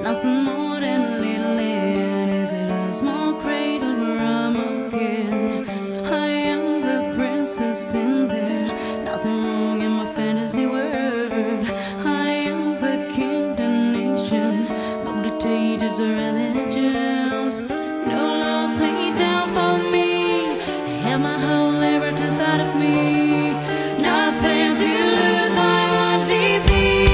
Nothing more than a little land. Is it a small cradle where I'm a kid? I am the princess in there. Nothing wrong in my fantasy world. I am the king, the nation. No dictators or religions. No laws laid down for me. I have my whole liberty inside of me. Nothing to lose, I won't be free.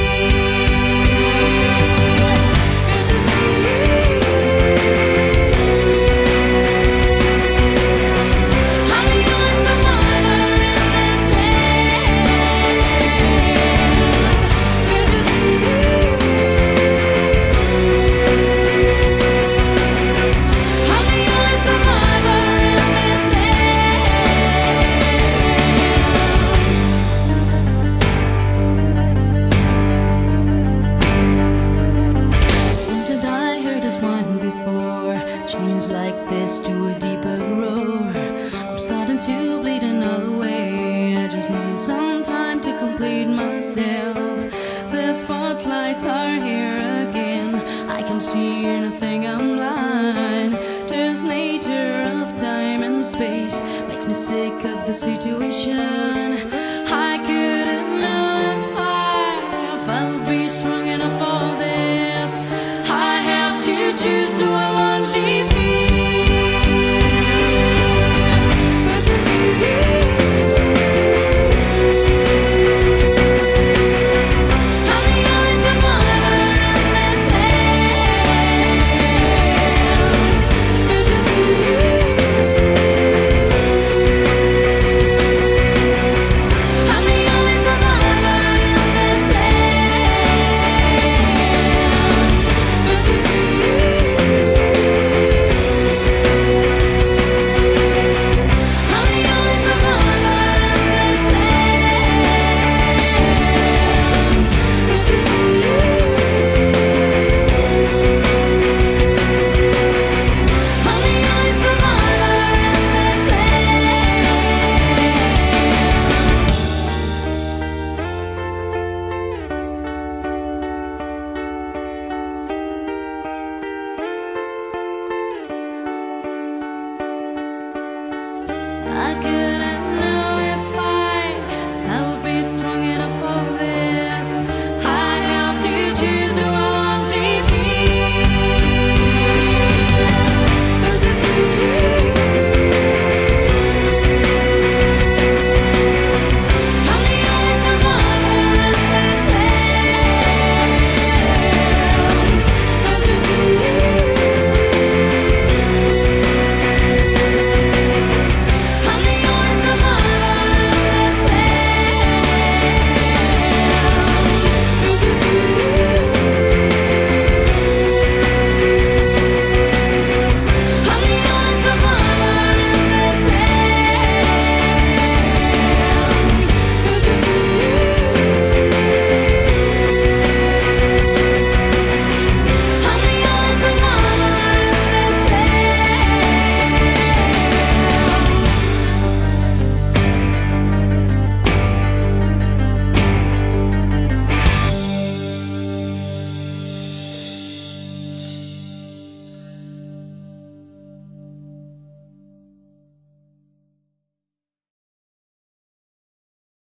Change like this to a deeper roar. I'm starting to bleed another way. I just need some time to complete myself. The spotlights are here again. I can see anything, I'm blind. There's nature of time and space. Makes me sick of the situation. I couldn't know if I'll be strong enough for this. I have to choose, do I want to